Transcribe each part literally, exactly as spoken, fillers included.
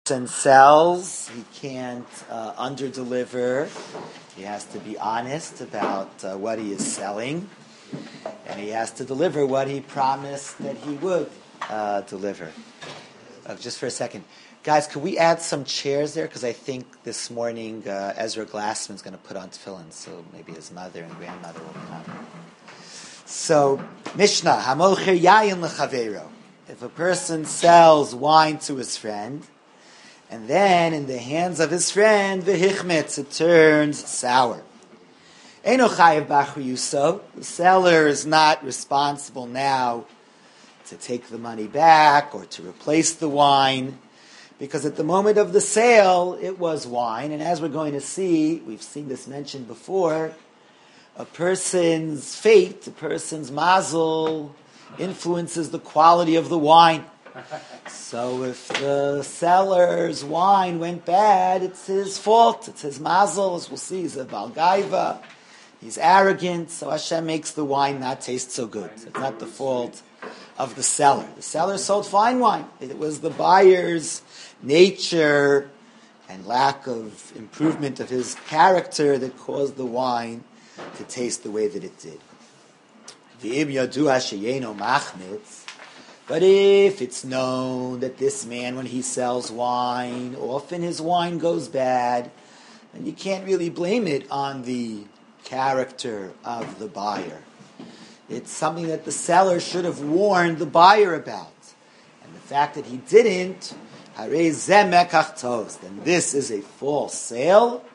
And sells, he can't uh, under-deliver. He has to be honest about uh, what he is selling, and he has to deliver what he promised that he would uh, deliver. Uh, just for a second. Guys, could we add some chairs there? Because I think this morning uh, Ezra Glassman's going to put on tefillin, so maybe his mother and grandmother will come. So, Mishnah, Hamocher yayin lechavero. If a person sells wine to his friend, and then, in the hands of his friend, v'hichmetz, it turns sour. Eino chayev b'achri yuso. The seller is not responsible now to take the money back or to replace the wine, because at the moment of the sale, it was wine. And as we're going to see, we've seen this mentioned before, a person's fate, a person's mazel, influences the quality of the wine. So if the seller's wine went bad, it's his fault. It's his mazel, as we'll see. He's a balgaiva. He's arrogant, so Hashem makes the wine not taste so good. It's not the fault of the seller. The seller sold fine wine. It was the buyer's nature and lack of improvement of his character that caused the wine to taste the way that it did. V'im yadu hasheyeno machmitz. But if it's known that this man, when he sells wine, often his wine goes bad, then you can't really blame it on the character of the buyer. It's something that the seller should have warned the buyer about. And the fact that he didn't, harei zeh mekach tos, then this is a false sale,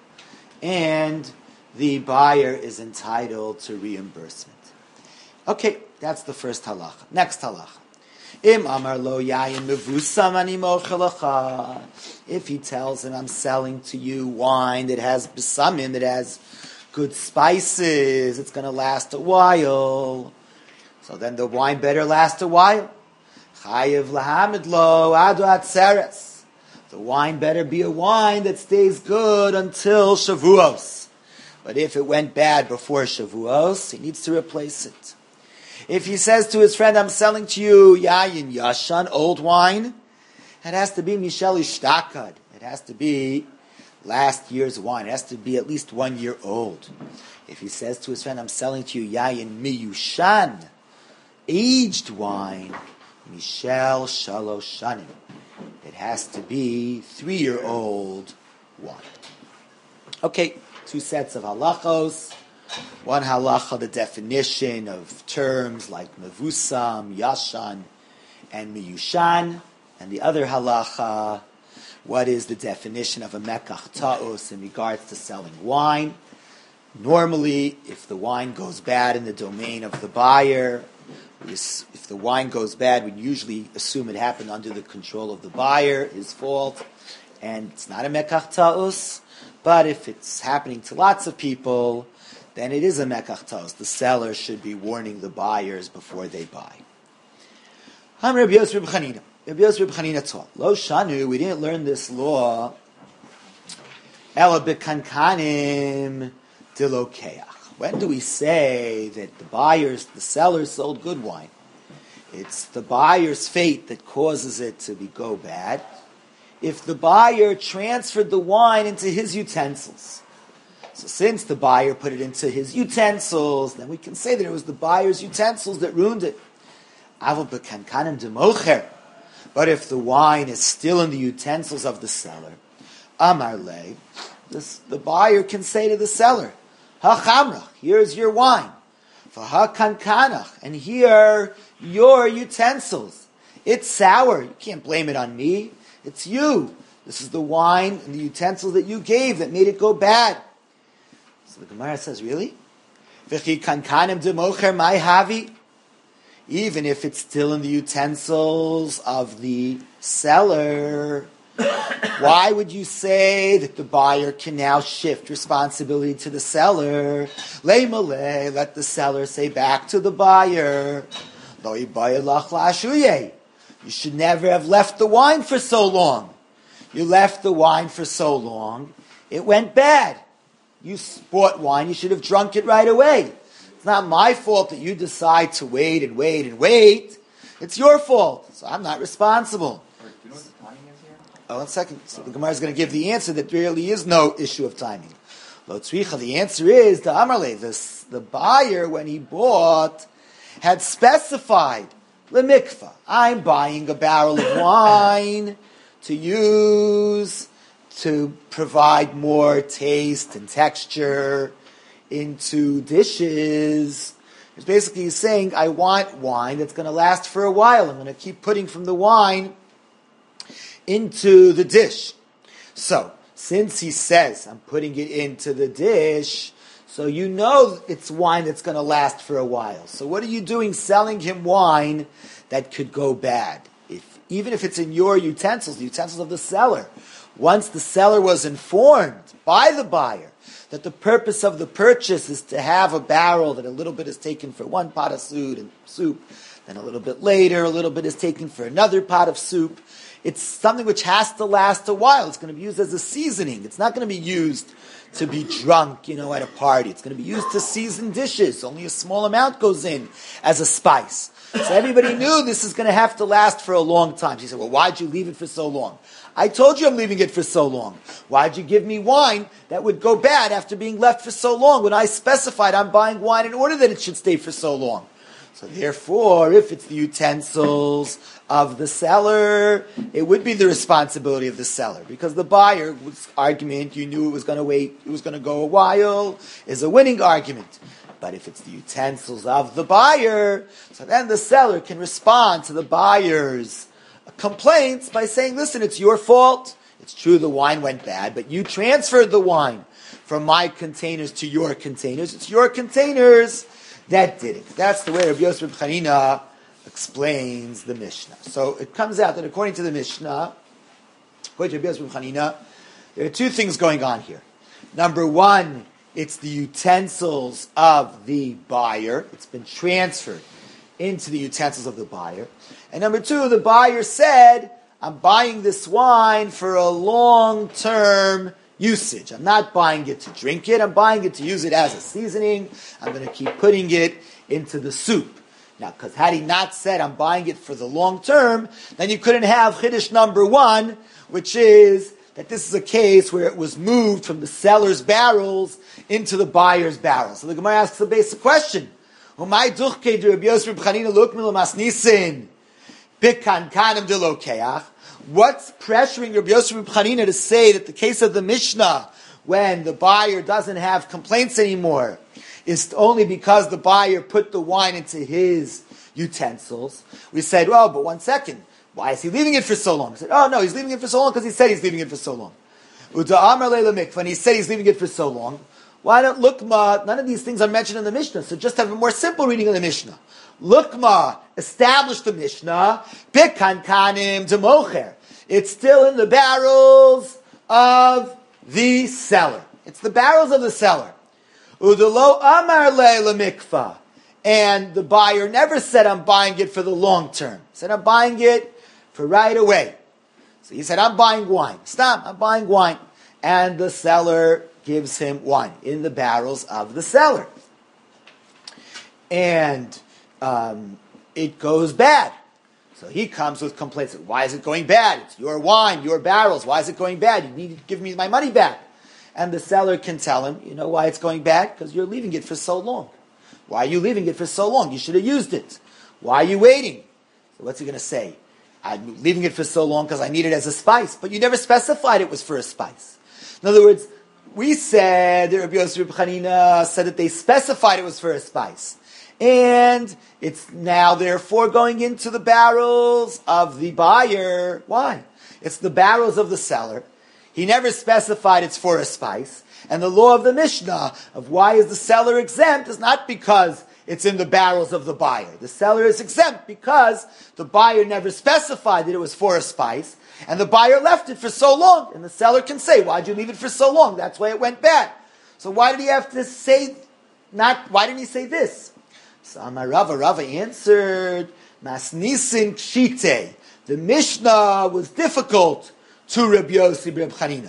and the buyer is entitled to reimbursement. Okay, that's the first halacha. Next halacha. Im amar lo yayin mevusam ani mocher lecha. If he tells him, I'm selling to you wine that has besamim, that has good spices, it's going to last a while. So then the wine better last a while. Chayev lahamid lo adu atzeres. The wine better be a wine that stays good until Shavuos. But if it went bad before Shavuos, he needs to replace it. If he says to his friend, I'm selling to you yayin yashan, old wine, it has to be mishel ishtakad. It has to be last year's wine. It has to be at least one year old. If he says to his friend, I'm selling to you yayin miyushan, aged wine, mishel shalosh shanim. It has to be three-year-old wine. Okay, two sets of halachos. One halacha, the definition of terms like mevusam, yashan, and miyushan. And the other halacha, what is the definition of a mekach ta'os in regards to selling wine. Normally, if the wine goes bad in the domain of the buyer, if the wine goes bad, we usually assume it happened under the control of the buyer, his fault, and it's not a mekach ta'os. But if it's happening to lots of people, then it is a mekach ta'os. The seller should be warning the buyers before they buy. I'm Rabbi Yosef Reb Chanina. Rabbi Yosef Reb Chanina taught. Lo shanu, we didn't learn this law. Ela bekankanim dilokeach. When do we say that the buyers, the sellers sold good wine? It's the buyer's fate that causes it to be go bad. If the buyer transferred the wine into his utensils, so since the buyer put it into his utensils, then we can say that it was the buyer's utensils that ruined it. But if the wine is still in the utensils of the seller, Amar le, this, the buyer can say to the seller, Ha-chamrach, here's your wine. Ha-kankanach, and here your utensils. It's sour. You can't blame it on me. It's you. This is the wine and the utensils that you gave that made it go bad. So the Gemara says, really? Even if it's still in the utensils of the seller, why would you say that the buyer can now shift responsibility to the seller? Let the seller say back to the buyer, you should never have left the wine for so long. You left the wine for so long, it went bad. You bought wine, you should have drunk it right away. It's not my fault that you decide to wait and wait and wait. It's your fault. So I'm not responsible. Do you know what the timing is here? Oh, one second. So the Gemara is going to give the answer that there really is no issue of timing. Lo tzricha, the answer is, the Amarle, the, the buyer, when he bought, had specified, lemikva, I'm buying a barrel of wine to use to provide more taste and texture into dishes. It's basically he's saying, I want wine that's going to last for a while. I'm going to keep putting from the wine into the dish. So, since he says, I'm putting it into the dish, so you know it's wine that's going to last for a while. So what are you doing selling him wine that could go bad? If, even if it's in your utensils, the utensils of the seller. Once the seller was informed by the buyer that the purpose of the purchase is to have a barrel that a little bit is taken for one pot of soup, and soup, then a little bit later, a little bit is taken for another pot of soup. It's something which has to last a while. It's going to be used as a seasoning. It's not going to be used to be drunk, you know, at a party. It's going to be used to season dishes. Only a small amount goes in as a spice. So everybody knew this is going to have to last for a long time. She said, well, why'd you leave it for so long? I told you I'm leaving it for so long. Why'd you give me wine that would go bad after being left for so long when I specified I'm buying wine in order that it should stay for so long? So therefore, if it's the utensils of the seller, it would be the responsibility of the seller, because the buyer's argument, you knew it was going to wait, it was going to go a while, is a winning argument. But if it's the utensils of the buyer, so then the seller can respond to the buyer's complaints by saying, listen, it's your fault. It's true the wine went bad, but you transferred the wine from my containers to your containers. It's your containers that did it. That's the way Rabbi Yosef Reb Chanina explains the Mishnah. So it comes out that according to the Mishnah, according to Rabbi Yosef Reb Chanina, there are two things going on here. Number one, it's the utensils of the buyer. It's been transferred into the utensils of the buyer. And number two, the buyer said, I'm buying this wine for a long-term usage. I'm not buying it to drink it. I'm buying it to use it as a seasoning. I'm going to keep putting it into the soup. Now, because had he not said, I'm buying it for the long term, then you couldn't have Chiddush number one, which is that this is a case where it was moved from the seller's barrels into the buyer's barrels. So the Gemara asks the basic question. What's pressuring Rabbi Yosef Reb Chanina to say that the case of the Mishnah, when the buyer doesn't have complaints anymore, is only because the buyer put the wine into his utensils? We said, well, but one second. Why is he leaving it for so long? We said, oh no, he's leaving it for so long because he said he's leaving it for so long. When he said he's leaving it for so long, why don't Lukma, none of these things are mentioned in the Mishnah, so just have a more simple reading of the Mishnah. Lukma established the Mishnah, Bikan Kanim Democher. It's still in the barrels of the seller. It's the barrels of the seller. Udalo Amar Le Mikfa. And the buyer never said, I'm buying it for the long term. He said, I'm buying it for right away. So he said, I'm buying wine. Stop, I'm buying wine. And the seller gives him wine in the barrels of the seller. And um, it goes bad. So he comes with complaints. Why is it going bad? It's your wine, your barrels. Why is it going bad? You need to give me my money back. And the seller can tell him, you know why it's going bad? Because you're leaving it for so long. Why are you leaving it for so long? You should have used it. Why are you waiting? So what's he going to say? I'm leaving it for so long because I need it as a spice. But you never specified it was for a spice. In other words, we said, Rabbi Yosef Reb Chanina said that they specified it was for a spice. And it's now therefore going into the barrels of the buyer. Why? It's the barrels of the seller. He never specified it's for a spice. And the law of the Mishnah of why is the seller exempt is not because it's in the barrels of the buyer. The seller is exempt because the buyer never specified that it was for a spice, and the buyer left it for so long. And the seller can say, why'd you leave it for so long? That's why it went bad. So why did he have to say, not, why didn't he say this? So Amar Rava, Rava answered, Masnisin Kshite. The Mishnah was difficult to Rabbi Yossi Reb Chanina.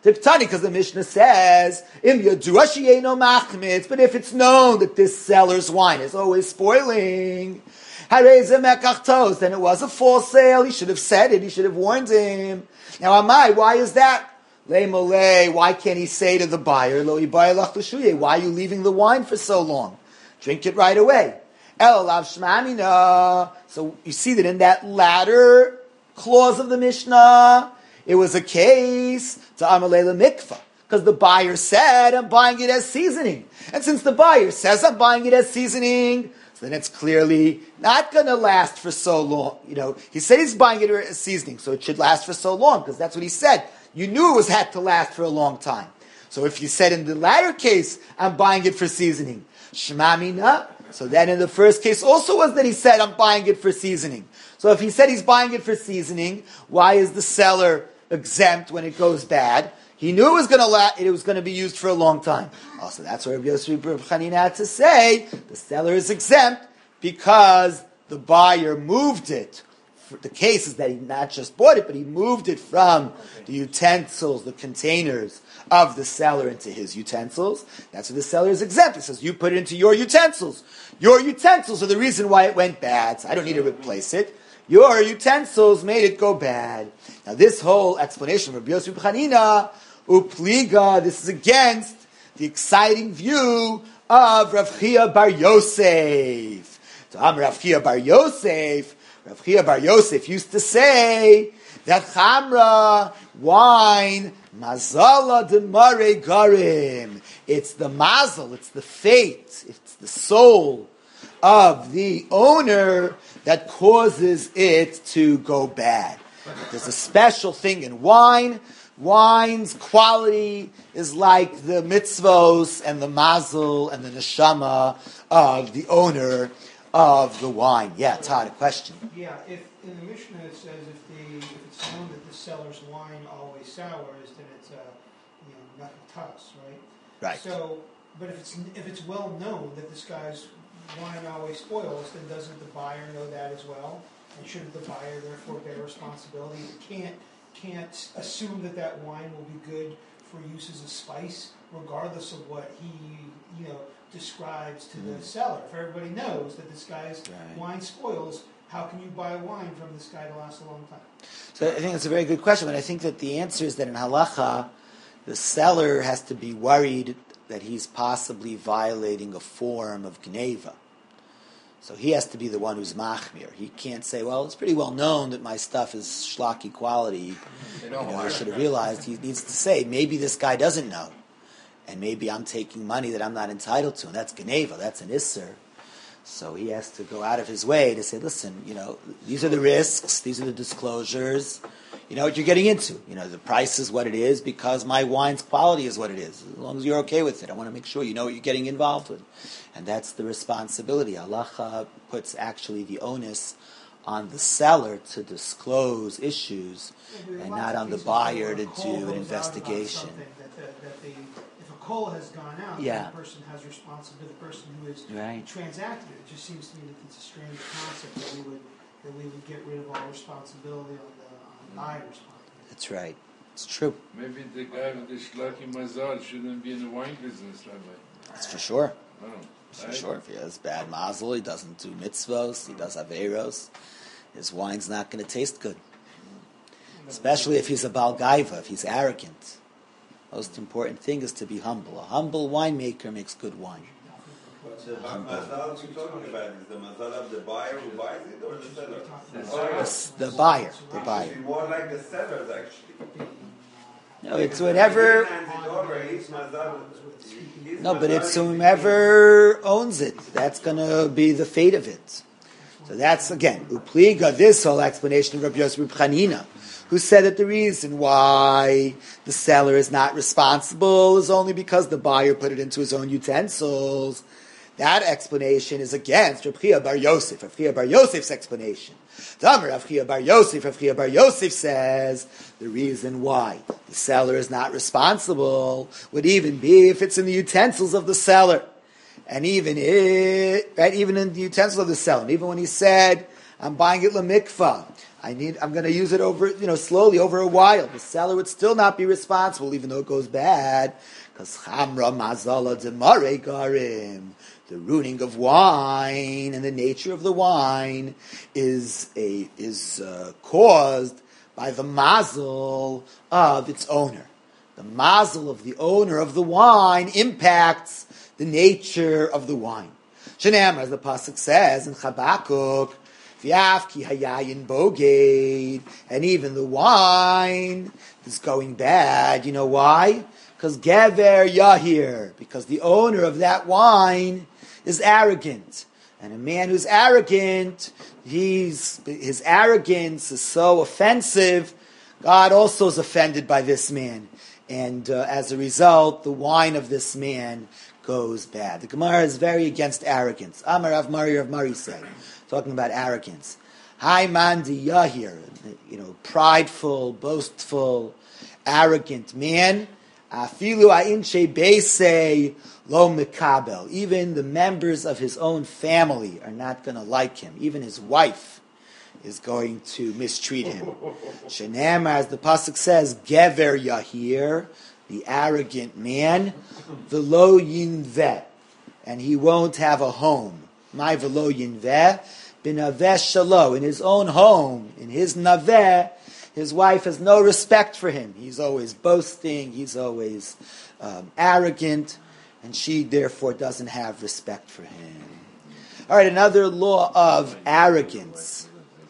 Tiktani, because the Mishnah says, Im yadua she'eino machmitz, but if it's known that this seller's wine is always spoiling, harei ze mekach tos, then it was a false sale. He should have said it. He should have warned him. Now, Amai, why is that? Le mole, why can't he say to the buyer, Lo ibai lach l'shuye, why are you leaving the wine for so long? Drink it right away. El lav shmamina. So you see that in that latter clause of the Mishnah, it was a case to amalei mikvah, because the buyer said, I'm buying it as seasoning. And since the buyer says, I'm buying it as seasoning, so then it's clearly not going to last for so long. You know, he said he's buying it as seasoning, so it should last for so long, because that's what he said. You knew it was had to last for a long time. So if you said in the latter case, I'm buying it for seasoning, shmamina, so then in the first case also was that he said, I'm buying it for seasoning. So if he said he's buying it for seasoning, why is the seller exempt when it goes bad? He knew it was going to la- it was going to be used for a long time. Also, that's where Rabbi Yosef Reb Chanina had to say the seller is exempt because the buyer moved it. The case is that he not just bought it, but he moved it from the utensils, the containers of the seller into his utensils. That's where the seller is exempt. He says, you put it into your utensils. Your utensils are the reason why it went bad. So I don't need to replace it. Your utensils made it go bad. Now this whole explanation of Rabbi Yosef Chanina, upliga, this is against the exciting view of Rav Chia Bar Yosef. So I'm Rav Chia Bar Yosef. Rav Chia Bar Yosef used to say that chamra, wine, mazala de mare garim. It's the mazel, it's the fate, it's the soul of the owner that causes it to go bad. There's a special thing in wine. Wine's quality is like the mitzvos and the mazel and the neshama of the owner of the wine. Yeah, Todd, a question. Yeah, if in the Mishnah it says if the if it's known that the seller's wine always sours, then it's a you know nachatas, right? Right. So, but if it's if it's well known that this guy's wine always spoils, then doesn't the buyer know that as well? And shouldn't the buyer therefore bear responsibility? He can't can't assume that that wine will be good for use as a spice, regardless of what he you know. describes to mm-hmm. the seller. If everybody knows that this guy's right. wine spoils, how can you buy wine from this guy to last a long time? So I think that's a very good question, but I think that the answer is that in halacha, the seller has to be worried that he's possibly violating a form of gneva. So he has to be the one who's machmir. He can't say, well, it's pretty well known that my stuff is schlocky quality. You know, I should have realized. He needs to say, maybe this guy doesn't know. And maybe I'm taking money that I'm not entitled to, and that's Geneva, that's an Isser. So he has to go out of his way to say, listen, you know, these are the risks, these are the disclosures, you know what you're getting into. You know, the price is what it is because my wine's quality is what it is. As long as you're okay with it, I want to make sure you know what you're getting involved with. And that's the responsibility. Allah puts actually the onus on the seller to disclose issues and not on the buyer to do an investigation. That the, that the, if a coal has gone out, yeah. the person has responsibility. The person who has right. transacted it. It just seems to me that it's a strange concept that we would that we would get rid of all responsibility on the, on the buyer's part. That's right. It's true. Maybe the guy with the shlucky mazal shouldn't be in the wine business, Rabbi. That's for sure. Oh, For I sure. If he has bad mazel, he doesn't do mitzvos, he does averos, his wine's not going to taste good. Especially if he's a Baal Gaiva, if he's arrogant. Most important thing is to be humble. A humble winemaker makes good wine. What's the mazal we're talking about? Is the mazal of the buyer who buys it or the seller? The, the buyer. The buyer. It's more like the sellers, actually. No, it's whatever... No, but it's whomever owns it. That's going to be the fate of it. So that's, again, upliga, this whole explanation of Rabbi Yosef Chanina, who said that the reason why the seller is not responsible is only because the buyer put it into his own utensils. That explanation is against Rav Chia Bar Yosef, Rav Chia Bar Yosef's explanation. Rav Chia Bar Yosef, Rav Chia Bar Yosef says the reason why the seller is not responsible would even be if it's in the utensils of the seller. And even it, right, even in the utensils of the seller, even when he said, I'm buying it lemikvah, I need. I'm going to use it over, you know, slowly over a while. The seller would still not be responsible, even though it goes bad, because chamra mazala demare garim. The ruining of wine and the nature of the wine is a is uh, caused by the mazel of its owner. The mazel of the owner of the wine impacts the nature of the wine. Shenamar, as the pasuk says in Habakkuk, V'yaf ki hayayin boged, and even the wine is going bad. You know why? Because gever yahir, because the owner of that wine is arrogant. And a man who's arrogant, he's, his arrogance is so offensive, God also is offended by this man. And uh, as a result, the wine of this man goes bad. The Gemara is very against arrogance. Amar Rav Mari, Rav Mari said, talking about arrogance. Hai mandi yahir, you know, prideful, boastful, arrogant man. Afilu a'inshe beisei lo mikabel. Even the members of his own family are not going to like him. Even his wife is going to mistreat him. Shenamar, as the pasuk says, gever yahir, the arrogant man, v'lo yinveh, and he won't have a home. My v'lo yinveh, b'naveh shalo, in his own home, in his naveh, his wife has no respect for him. He's always boasting, he's always um, arrogant, and she therefore doesn't have respect for him. All right, another law of arrogance.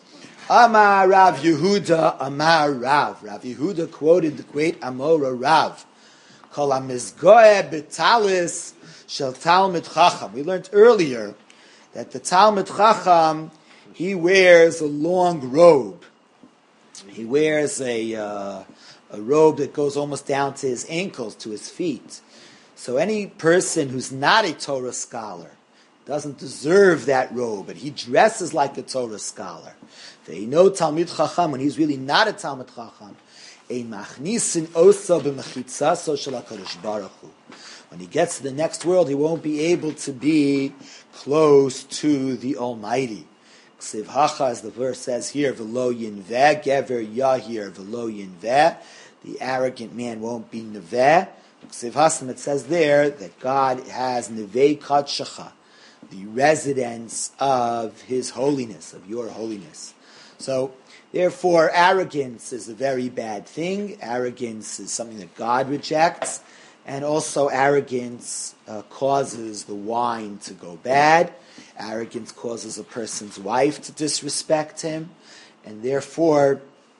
Amar Rav Yehuda, Amar Rav. Rav Yehuda quoted the great Amora Rav. Kol hamizgoeh b'talis shel Talmid Chacham. We learned earlier that the Talmid Chacham, he wears a long robe. He wears a uh, a robe that goes almost down to his ankles, to his feet. So any person who's not a Torah scholar doesn't deserve that robe, but he dresses like a Torah scholar. They know Talmid Chacham, when he's really not a Talmid Chacham, a machnisin osa b'mechitzaso shel HaKadosh Baruch Hu. When he gets to the next world, he won't be able to be close to the Almighty. Ksiv hacha, as the verse says here, v'lo yinveh, gever yahir v'lo yinveh, the arrogant man won't be neveh. Ksiv hasam, it says there that God has nevei kadshacha, the residence of His holiness, of your holiness. So, therefore, arrogance is a very bad thing. Arrogance is something that God rejects. And also arrogance uh, causes the wine to go bad. Arrogance causes a person's wife to disrespect him. And therefore,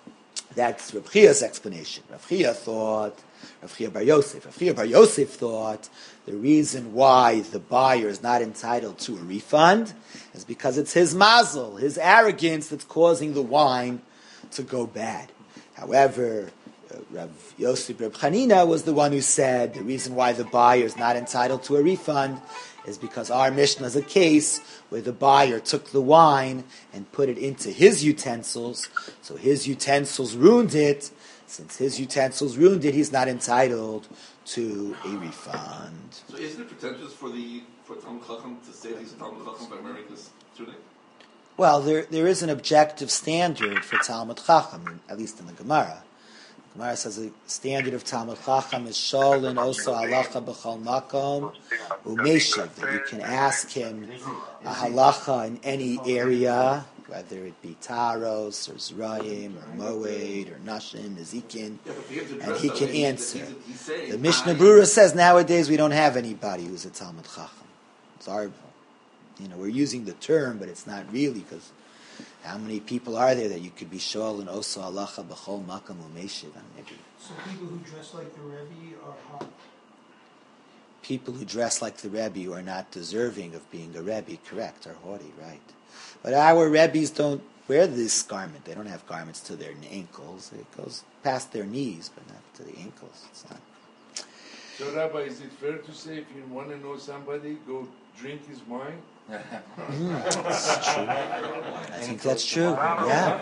that's Rav Chia's explanation. Rav Chia thought, Rav Chia Bar Yosef, Rav Chia Bar Yosef thought the reason why the buyer is not entitled to a refund is because it's his mazel, his arrogance, that's causing the wine to go bad. However, uh, Rav Yosef Reb Chanina was the one who said the reason why the buyer is not entitled to a refund is because our Mishnah is a case where the buyer took the wine and put it into his utensils, so his utensils ruined it. Since his utensils ruined it, he's not entitled to a refund. So isn't it pretentious for the for Talmid Chacham to say that he's a Talmid Chacham by wearing this tunic? Well, there there is an objective standard for Talmid Chacham, at least in the Gemara. The Gemara says the standard of Talmid Chacham is Sholin Osa Halacha B'chol Makom Umeshiv, that you can ask him a halacha in any area, whether it be Taros or Zrayim or Moed or Nashim, Nezikin, yeah, and he can answer. He's, he's saying, the Mishnah Brura says nowadays we don't have anybody who's a Talmid Chacham. It's our, you know, we're using the term, but it's not really, because how many people are there that you could be Shol and Osa Halacha B'chol Makam Umeshiv on maybe? So people who dress like the Rebbe are hot. People who dress like the Rebbe are not deserving of being a Rebbe, correct, are haughty, right? But our Rebbes don't wear this garment. They don't have garments to their ankles. It goes past their knees, but not to the ankles. It's not. So, Rabbi, is it fair to say if you want to know somebody, go drink his wine? Mm, that's true. I think that's true. Yeah.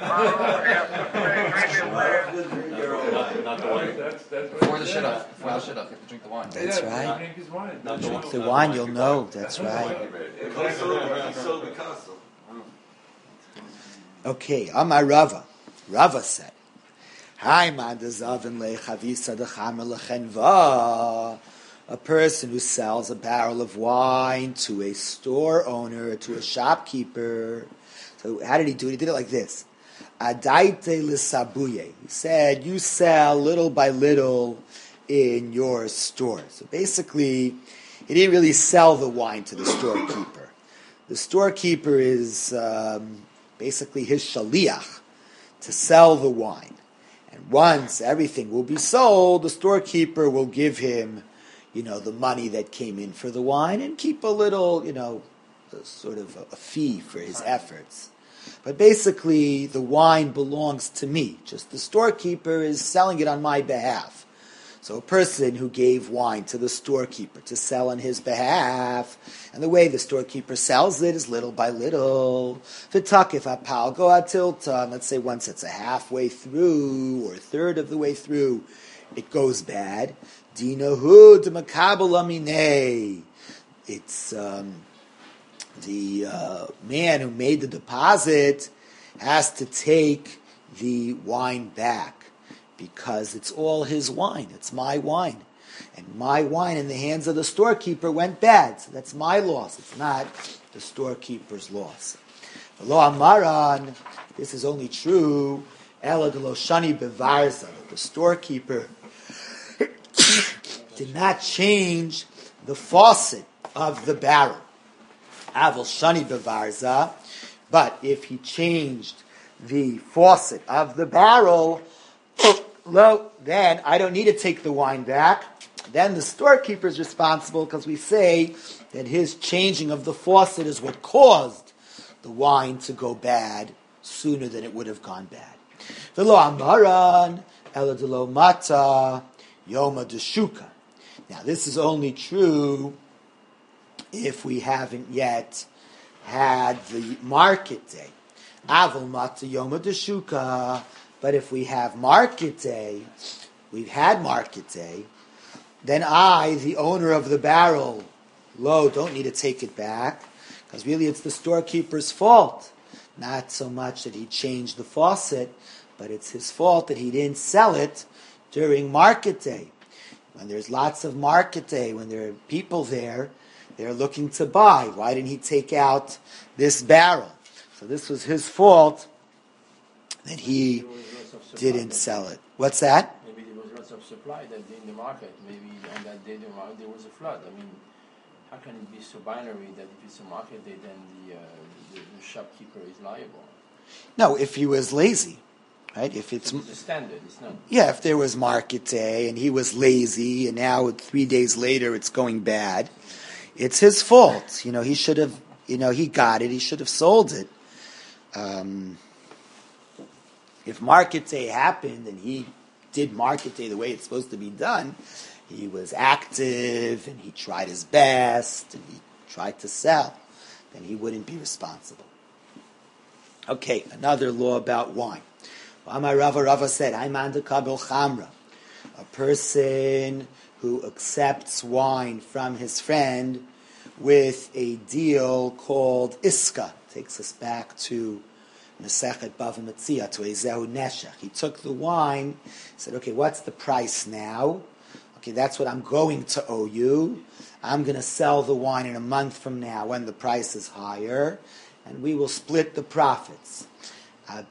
Not, not the wine. That's, that's Before the shidduch, before the shidduch, you have to drink the wine. That's yeah, right. Drink his wine. Not the Drink wine. the wine, you'll know. That's right. Picasso, Picasso, Picasso. Okay, Amar Rava. Rava said, Hi, Mandazavin lechavisa dechamer lechenva. A person who sells a barrel of wine to a store owner, to a shopkeeper. So how did he do it? He did it like this. Adaite l'sabuye. He said, you sell little by little in your store. So basically, he didn't really sell the wine to the storekeeper. The storekeeper is um, basically his shaliach to sell the wine. And once everything will be sold, the storekeeper will give him, you know, the money that came in for the wine and keep a little, you know, sort of a, a fee for his efforts. But basically, the wine belongs to me. Just the storekeeper is selling it on my behalf. So a person who gave wine to the storekeeper to sell on his behalf, and the way the storekeeper sells it is little by little. V'takif apal go atilta. Let's say once it's a halfway through or a third of the way through, it goes bad. Dinahu d'makabel aminei. It's um, the uh, man who made the deposit has to take the wine back. Because it's all his wine. It's my wine. And my wine in the hands of the storekeeper went bad. So that's my loss. It's not the storekeeper's loss. Lo amaran, this is only true, ela de lo shani bevarza, that the storekeeper did not change the faucet of the barrel. Aval shani bevarza, but if he changed the faucet of the barrel, Lo, then I don't need to take the wine back. Then the storekeeper is responsible because we say that his changing of the faucet is what caused the wine to go bad sooner than it would have gone bad. V'lo amaran ela de lo mata yoma deshuka. Now this is only true if we haven't yet had the market day. Aval mata yoma deshuka. But if we have market day, we've had market day, then I, the owner of the barrel, lo, don't need to take it back, because really it's the storekeeper's fault. Not so much that he changed the faucet, but it's his fault that he didn't sell it during market day. When there's lots of market day, when there are people there, they're looking to buy. Why didn't he take out this barrel? So this was his fault that he didn't sell it. What's that? Maybe there was lots of supply that day in the market. Maybe on that day there was a flood. I mean, how can it be so binary that if it's a market day, then the, uh, the, the shopkeeper is liable? No, if he was lazy, right? If it's, it's a standard, it's not. Yeah, if there was market day and he was lazy, and now three days later it's going bad, it's his fault. You know, he should have. You know, he got it. He should have sold it. Um, If market day happened and he did market day the way it's supposed to be done, he was active and he tried his best and he tried to sell, then he wouldn't be responsible. Okay, another law about wine. Amar Rava, Rava said, Ayman de kabel chamra. A person who accepts wine from his friend with a deal called iska. Takes us back to Mesechet Bava Metzia, to Ezehu Neshech. He took the wine, said, okay, what's the price now? Okay, that's what I'm going to owe you. I'm going to sell the wine in a month from now when the price is higher, and we will split the profits. And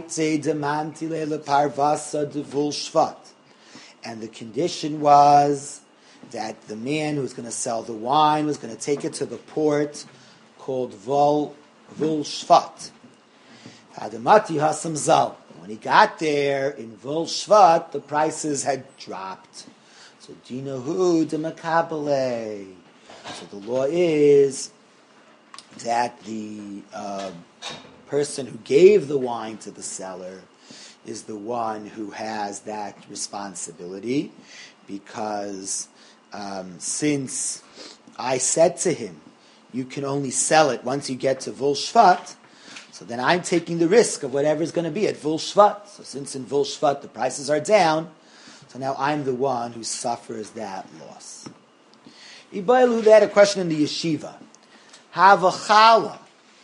the condition was that the man who was going to sell the wine was going to take it to the port called Vol Vul Shvat. Adamati Hasam Zal. When he got there in Vul Shvat, the prices had dropped. So Dinahu de Makabale. So the law is that the uh, person who gave the wine to the seller is the one who has that responsibility, because um, since I said to him, you can only sell it once you get to Vul Shvat, so then I'm taking the risk of whatever's going to be at Vul Shvat. So since in Vul Shvat the prices are down, so now I'm the one who suffers that loss. Ibailu, they had a question in the yeshiva. Havachala.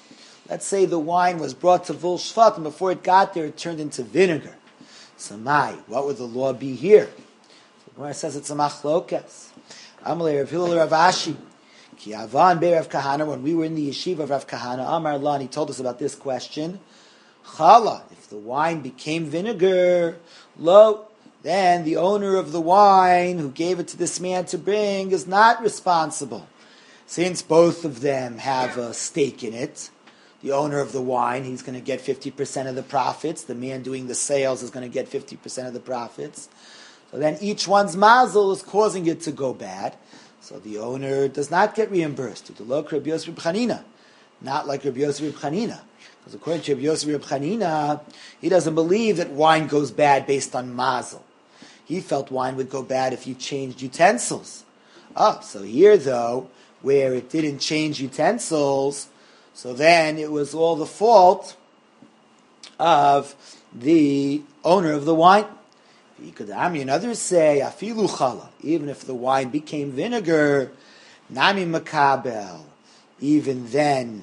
Let's say the wine was brought to Vul Shvat, and before it got there, it turned into vinegar. Samai, what would the law be here? The Gemara says it's a machlokas. Amalei Rav Hillel Rav Ashi. Ki avan be Rav Kahana, when we were in the yeshiva of Rav Kahana, Amar Lan, he told us about this question. Chala, if the wine became vinegar, lo, then the owner of the wine who gave it to this man to bring is not responsible. Since both of them have a stake in it, the owner of the wine, he's going to get fifty percent of the profits. The man doing the sales is going to get fifty percent of the profits. So then each one's mazel is causing it to go bad. So the owner does not get reimbursed. Not like Rabbi Yosef Reb Chanina. Because according to Rabbi Yosef Reb Chanina, he doesn't believe that wine goes bad based on mazel. He felt wine would go bad if you changed utensils. Oh, so here though, where it didn't change utensils, so then it was all the fault of the owner of the wine. And others say, afilu chala, even if the wine became vinegar, nami makabel, even then,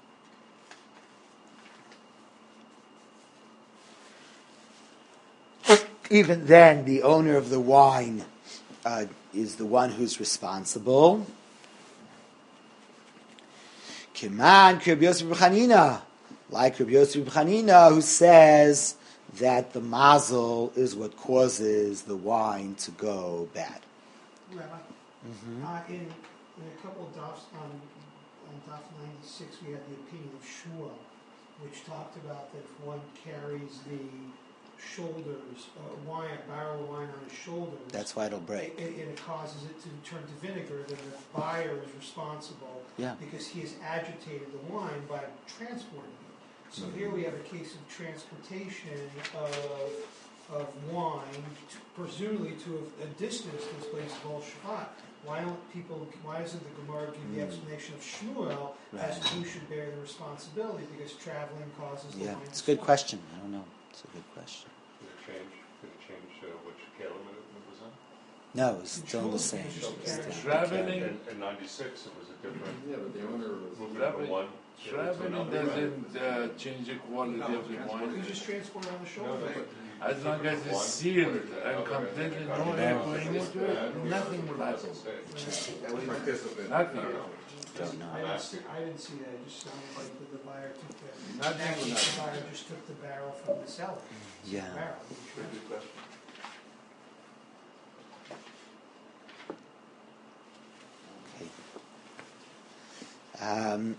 even then the owner of the wine uh, is the one who's responsible. Kiman Rabbi Yosef Reb Chanina, like Rabbi Yosef Reb Chanina, who says that the mazel is what causes the wine to go bad. Rabbi, Mm-hmm. uh, in, in a couple of dafs on, on daf ninety-six, we had the opinion of Shmuel, which talked about that if one carries the shoulders, uh, wine, a barrel of wine on his shoulders, That's why it'll break. and it, it causes it to turn to vinegar, then the buyer is responsible Yeah. because he has agitated the wine by transporting it. So Mm-hmm. here we have a case of transportation of, of wine, to, presumably to a, a distance to this place called Shabbat. Why don't people? Why doesn't the Gemara give the explanation of Shmuel as to who should bear the responsibility? Because traveling causes the Yeah, wine it's a to good spoil. question. I don't know. It's a good question. Could it change, could it change uh, which Caleb it was in? No, it's still the same. It's just a carriage. Traveling, In, in ninety-six, it was a different, Yeah, but the owner was. movement Traveling- from one. traveling doesn't uh, change the quality of the You wine. just transport it on the No, shoulder. no, but As long as it's sealed and completely no air going into it, nothing will happen. Participant. Nothing. Don't know. I didn't, see, I didn't see that. It just sounded like the, the buyer took the. Nothing Actually, will the happen. buyer just took the barrel from the seller. Yeah. The barrel. Very good question. Um,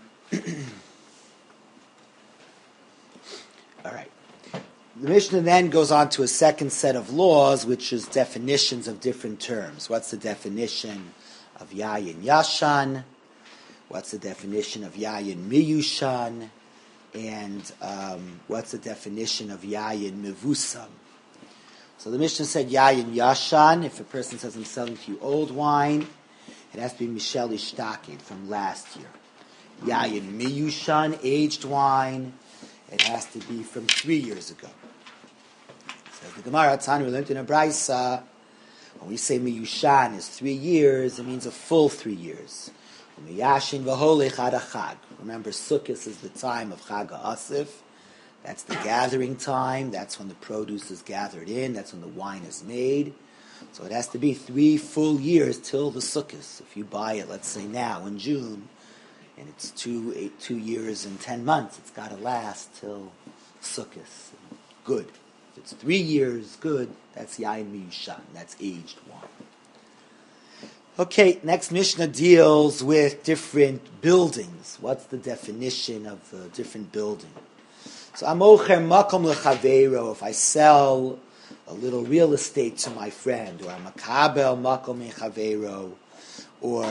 all right. The Mishnah then goes on to a second set of laws, which is definitions of different terms. What's the definition of Yayin Yashan? What's the definition of Yayin Miyushan? And um, what's the definition of Yayin Mevusam? So the Mishnah said Yayin Yashan, if a person says, I'm selling to you old wine, it has to be Mishel Ishtakin from last year. Yayin Miyushan, aged wine, it has to be from three years ago. Says the Gemara, Tani, we learned in a Braisa, when we say Miyushan is three years, it means a full three years. Miyashin v'holech ad Chag. Remember, Sukkot is the time of Chag HaAsif. That's the gathering time. That's when the produce is gathered in. That's when the wine is made. So it has to be three full years till the Sukkot. If you buy it, let's say now in June, and it's two eight, two years and ten months, it's got to last till Sukkot. Good. If it's three years, good. That's Yain Miyushan. That's aged wine. Okay, next Mishnah deals with different buildings. What's the definition of a different building? So, amocher makom lechaveiro, if I sell a little real estate to my friend, or I'm a makabel makom lechaveiro, or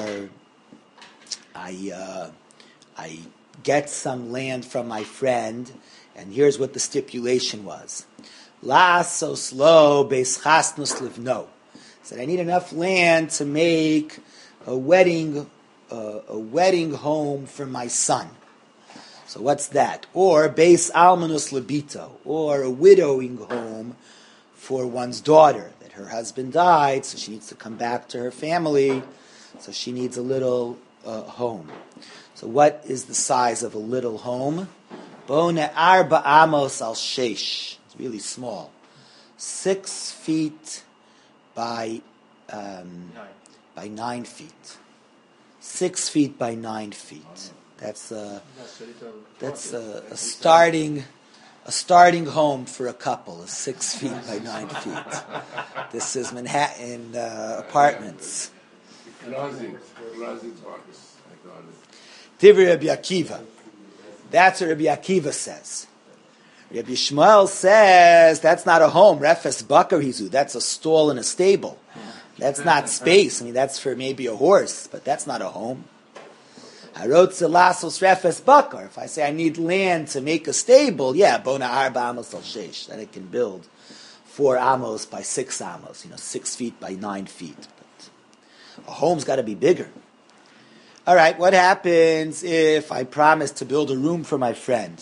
I uh, I get some land from my friend, and here's what the stipulation was: La soslo beschasnus livno. Said I need enough land to make a wedding uh, a wedding home for my son. So what's that? Or beis almanus libito, or a widowing home for one's daughter, that her husband died, so she needs to come back to her family, so she needs a little uh, home. So what is the size of a little home? Bona arba amos al sheish. It's really small. Six feet by um, Nine. by nine feet. Six feet by nine feet. That's uh, That's a little. that's a, a starting a starting home for a couple. Is six feet by nine feet. This is Manhattan uh, apartments. Closet, closet box. I got it. Divrei Rabbi Akiva. That's what Rabbi Akiva says. Rabbi Shmuel says that's not a home. Refes bakar hizu. That's a stall in a stable. That's not space. I mean, that's for maybe a horse, but that's not a home. Harotze lasos refes bakar. If I say I need land to make a stable, yeah, bona arba amos al sheish. That I can build four amos by six amos. You know, six feet by nine feet. But a home's got to be bigger. All right, what happens if I promise to build a room for my friend?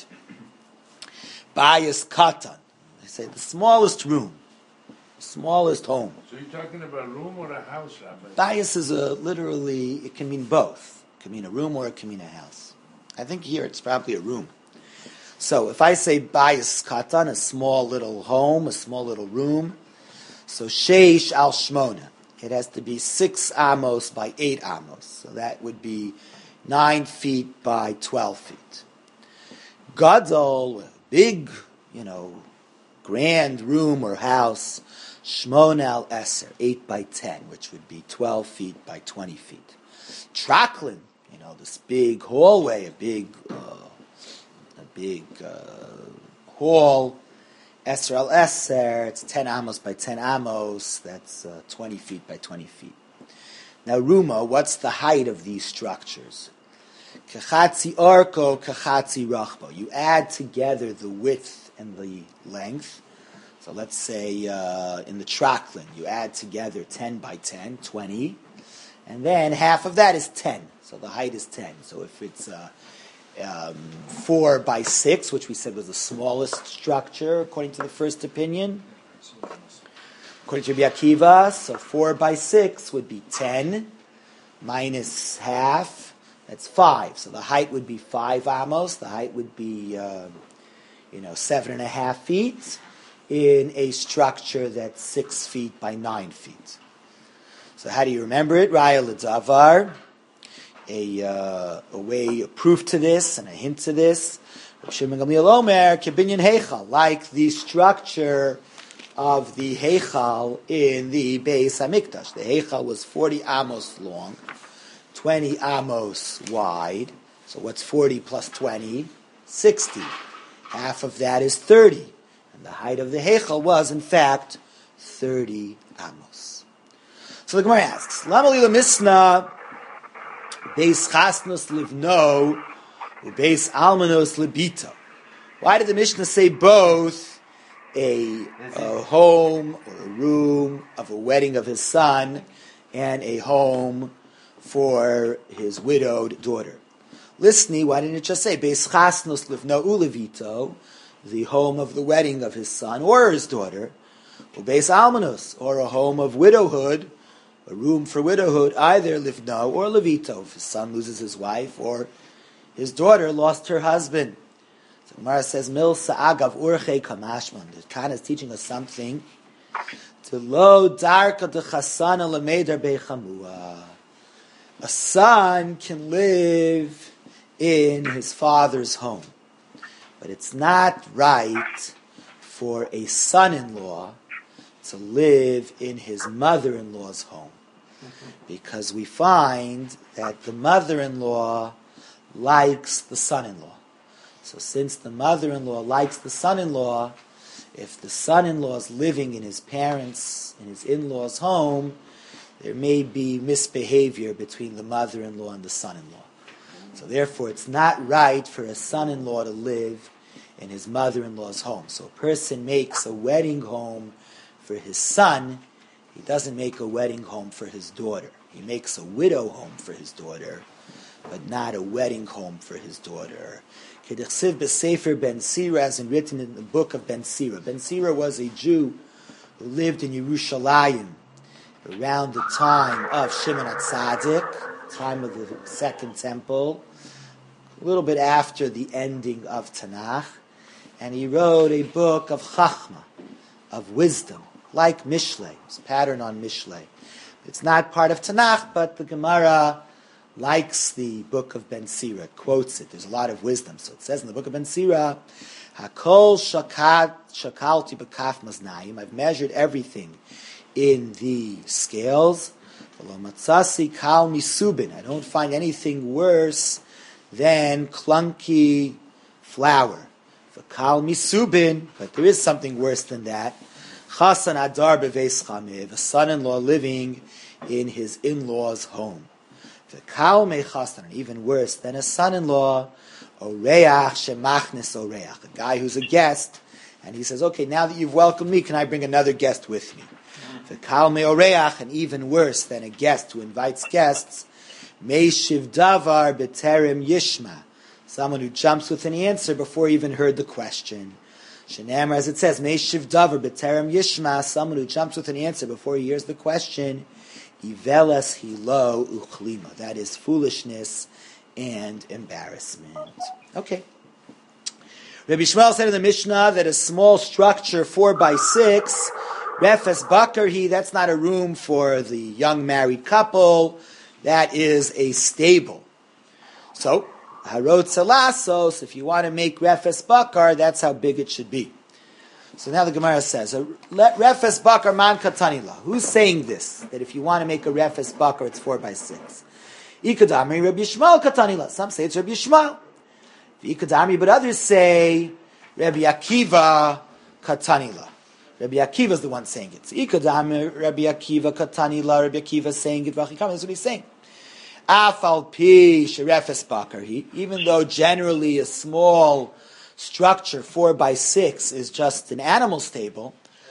Bayis katan. I say the smallest room, the smallest home. So you're talking about a room or a house, Rabbi? Bayis is a literally, it can mean both. It can mean a room or it can mean a house. I think here it's probably a room. So if I say bayis katan, a small little home, a small little room, so sheish al shmona. It has to be six amos by eight amos. So that would be nine feet by twelve feet. Gadol, big, you know, grand room or house, shmona al eser, eight by ten, which would be twelve feet by twenty feet. Traklin, you know, this big hallway, a big, uh, a big uh, hall. Eser al Eser, it's ten amos by ten amos, that's uh, twenty feet by twenty feet. Now, Ruma, what's the height of these structures? Kachatzi orko, kachatzi rachbo. You add together the width and the length. So let's say uh, in the traklin, you add together ten by ten, twenty, and then half of that is ten. So the height is ten. So if it's uh, Um, four by six, which we said was the smallest structure according to the first opinion. According to Rabbi Akiva, so four by six would be ten minus half. That's five. So the height would be five amos. The height would be, uh, you know, seven and a half feet in a structure that's six feet by nine feet. So how do you remember it? Raya l'davar. A, uh, a way, a proof to this, and a hint to this. Shimon Gamliel Omer, Kebinyan Heichal, like the structure of the Heichal in the Beis Hamikdash. The Heichal was forty amos long, twenty amos wide. So what's forty plus twenty? sixty. Half of that is thirty. And the height of the Heichal was, in fact, thirty amos. So the Gemara asks, Lama li l'misna Beis chasnos livno, beis almanos libito. Why did the Mishnah say both a, a home or a room of a wedding of his son and a home for his widowed daughter? Listen, why didn't it just say beis chasnos livno ulevito, the home of the wedding of his son or his daughter, or beis almanos, or a home of widowhood, a room for widowhood, either livno or levito, if his son loses his wife or his daughter lost her husband. So Gemara says, Mil sa'agav urche kamashman. The Khan is teaching us something. To lo darka de chasana lemeder bechamua. A son can live in his father's home, but it's not right for a son-in-law to live in his mother-in-law's home. Because we find that the mother-in-law likes the son-in-law. So since the mother-in-law likes the son-in-law, if the son-in-law is living in his parents', in his in-law's home, there may be misbehavior between the mother-in-law and the son-in-law. So therefore it's not right for a son-in-law to live in his mother-in-law's home. So a person makes a wedding home for his son, he doesn't make a wedding home for his daughter. He makes a widow home for his daughter, but not a wedding home for his daughter. Kedechsiv b'Sefer Ben Sira, as in written in the book of Ben Sira. Ben Sira was a Jew who lived in Yerushalayim around the time of Shimon HaTzadik, time of the Second Temple, a little bit after the ending of Tanakh, and he wrote a book of Chachma, of wisdom, like Mishlei. It's a pattern on Mishlei. It's not part of Tanakh, but the Gemara likes the book of Ben Sira, quotes it. There's a lot of wisdom. So it says in the book of Ben Sira, Hakol shakat shakalti b'kaf maznayim. I've measured everything in the scales. V'lo matzasi kal misubin. I don't find anything worse than clunky flour. V'kal misubin, but there is something worse than that. Chasan adar beveis chamev, a son-in-law living in his in-law's home. V'kal mechasan, and even worse than a son-in-law, oreach shemachnes oreach, a guy who's a guest, and he says, okay, now that you've welcomed me, can I bring another guest with me? V'kal me oreach, and even worse than a guest who invites guests, meishiv davar b'terem yishma, someone who jumps with an answer before he even heard the question. Shenamar, as it says, meishiv davar b'terem yishma, someone who jumps with an answer before he hears the question, ivelas hilo uchlima, that is foolishness and embarrassment. Okay. Rabbi Shmuel said in the Mishnah that a small structure, four by six, refes bakar he, that's not a room for the young married couple, that is a stable. So, harot salasos, if you want to make refes bakar, that's how big it should be. So now the Gemara says, refes bakar man katanila. Who's saying this? That if you want to make a refes bakar, it's four by six. Ikadami Rabbi Yishmael katanila. Some say it's Rabbi Yishmael. Ikadami, but others say Rabbi Akiva katanila. Rabbi Akiva is the one saying it. So Ikadami Rabbi Akiva katanila. Rabbi Akiva is saying it. That's what he's saying. Afal pi sherefes bakar he. Even though generally a small structure, four by six, is just an animal stable.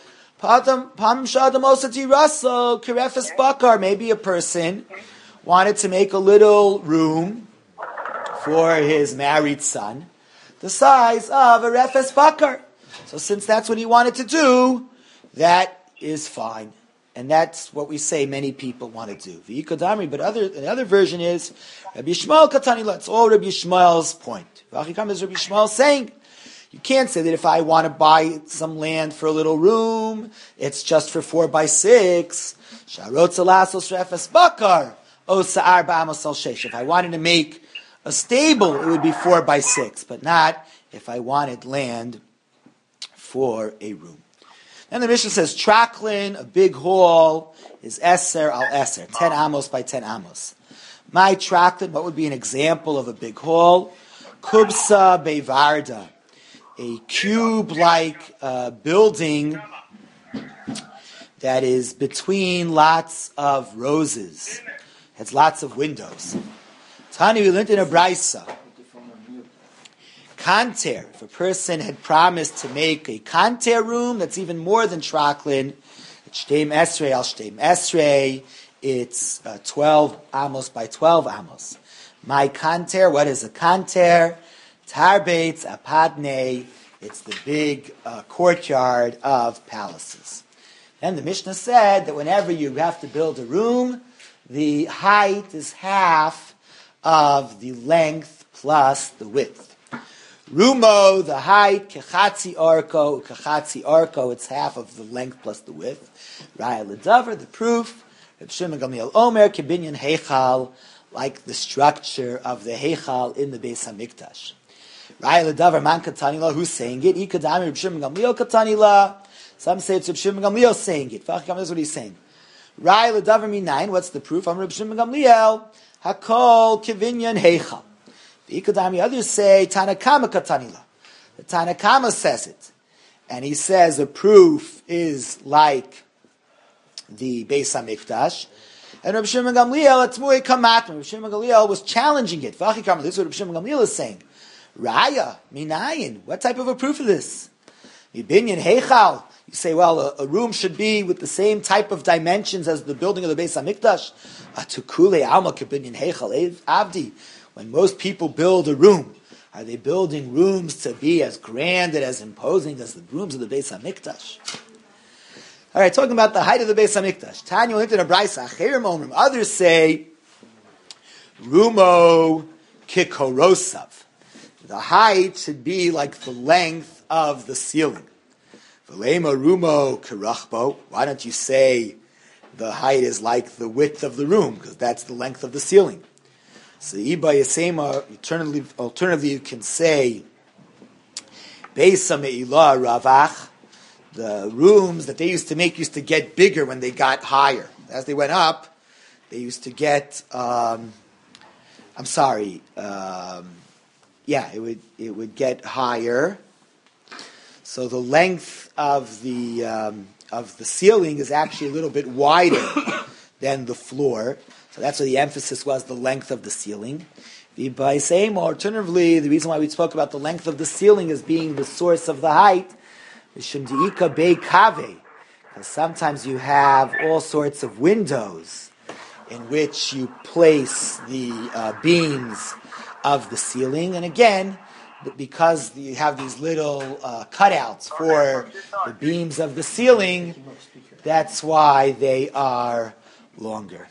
Pam shadam osati raso kerefes bakar. Maybe a person wanted to make a little room for his married son, the size of a refes bakar. So since that's what he wanted to do, that is fine. And that's what we say many people want to do. V'yikadamri, but other, another version is, Rabbi Yishmael katanila. It's all Rabbi Yishmael's point. V'achikam is Rabbi Yishmael saying, you can't say that if I want to buy some land for a little room, it's just for four by six. Sharot salasos refes bakar. If I wanted to make a stable, it would be four by six, but not if I wanted land for a room. Then the Mishnah says, Traklin, a big hall, is Eser al Eser, ten amos by ten amos. My Traklin, what would be an example of a big hall? Kubsa Bevarda, a cube-like uh, building that is between lots of roses. Has lots of windows. Tani, we learned in a brisa. Kanter, if a person had promised to make a kanter room, that's even more than traklin. It's shteim esrei al shteim esrei. It's uh, twelve amos by twelve amos. My kanter, what is a kanter? Tarbeitz apadne. It's the big uh, courtyard of palaces. And the Mishnah said that whenever you have to build a room, the height is half of the length plus the width. Rumo, the height, kechatzi arko, kechatzi arko, it's half of the length plus the width. Raya ledavar, the proof. Reb Shimon Gamliel Omer, kibinyan heichal, like the structure of the heichal in the Beis Hamikdash. Raya ledavar, man katanila, who's saying it? Ikadami, Reb Shimon Gamliel katanila. Some say it's Reb Shimon Gamliel saying it. Fachikam is what he's saying. Rai ledavar minayin. What's the proof? I'm Reb Shimon Gamliel. Hakol kivinyan heichal. The Ikadami others say Tanakama katanila. The Tanakama says it, and he says the proof is like the Beis Hamikdash. And Reb Shimon Gamliel atzmui kamat. Reb Shimon Gamliel was challenging it. V'achikam. This is what Reb Shimon Gamliel is saying. Raya minayin. What type of a proof is this? Ibinyan heichal. You say, well, a, a room should be with the same type of dimensions as the building of the Beis Hamikdash. Atukule alma kibinyan heichal avdi. When most people build a room, are they building rooms to be as grand and as imposing as the rooms of the Beis Hamikdash? All right, talking about the height of the Beis Hamikdash. Tanya went in a brisa. Others say, rumo kikorosav. The height should be like the length of the ceiling. V'leima rumo kirachbo. Why don't you say the height is like the width of the room, because that's the length of the ceiling. So iba yasema, alternatively, alternatively you can say beisa me'ilah ravach. The rooms that they used to make used to get bigger when they got higher. As they went up, they used to get. Um, I'm sorry. Um, yeah, it would it would get higher. So the length of the um, of the ceiling is actually a little bit wider than the floor. So that's where the emphasis was, the length of the ceiling. By saying, alternatively, the reason why we spoke about the length of the ceiling as being the source of the height. Because sometimes you have all sorts of windows in which you place the uh, beams of the ceiling. And again, because you have these little uh, cutouts for the beams of the ceiling, that's why they are longer.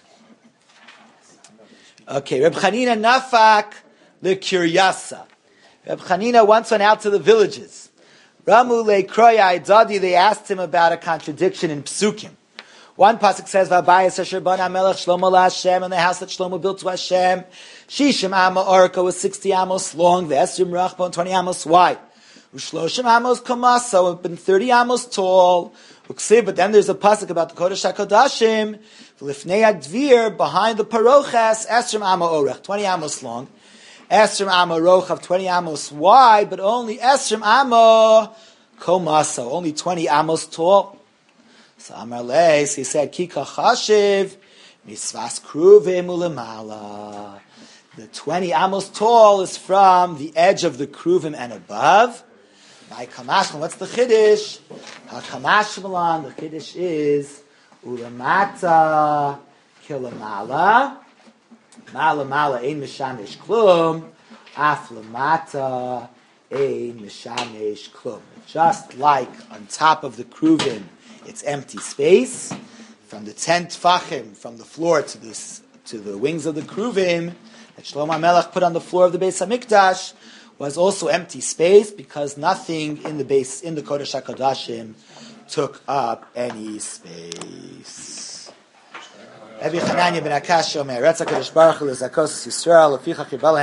Okay, Reb Chanina Nafak leKiryasa. Reb Chanina once went out to the villages. Ramu leKroya Idadi, they asked him about a contradiction in Psukim. One pasuk says, "V'abayis asher bana melech Shlomo laHashem," and the house that Shlomo built to Hashem. Shishim amo orka was sixty amos long, v'esrim rachbo and twenty amos wide. Ushloshim amos kamasa, and been thirty amos tall. Uksiv, but then there's a pasuk about the Kodesh HaKodashim. V'lifnei advir, behind the parochas, esrim amo orech, twenty amos long. Esrim amo rochav, twenty amos wide, but only esrim amo komasa, only twenty amos tall. So Amar Leis, he said, Kika chashiv, misvas kruvim ulemala. The twenty amos tall is from the edge of the kruvim and above. My kamashmalan, what's the chiddush? Ha-kamashmalan, the chiddush is ulemata kilamala. Mala mala ein mishamish klum. Af lamata ein mishamish klum. Just like on top of the kruvim, it's empty space. From the ten tfachim, from the floor to this to the wings of the kruvim that Shlomo HaMelech put on the floor of the Beis HaMikdash was also empty space because nothing in the base in the Kodesh HaKodashim took up any space. Rabbi Chananya ben Akash Omer, Ratzah Kadosh Baruch Hu L'Zakos Yisrael Lefichach Yibal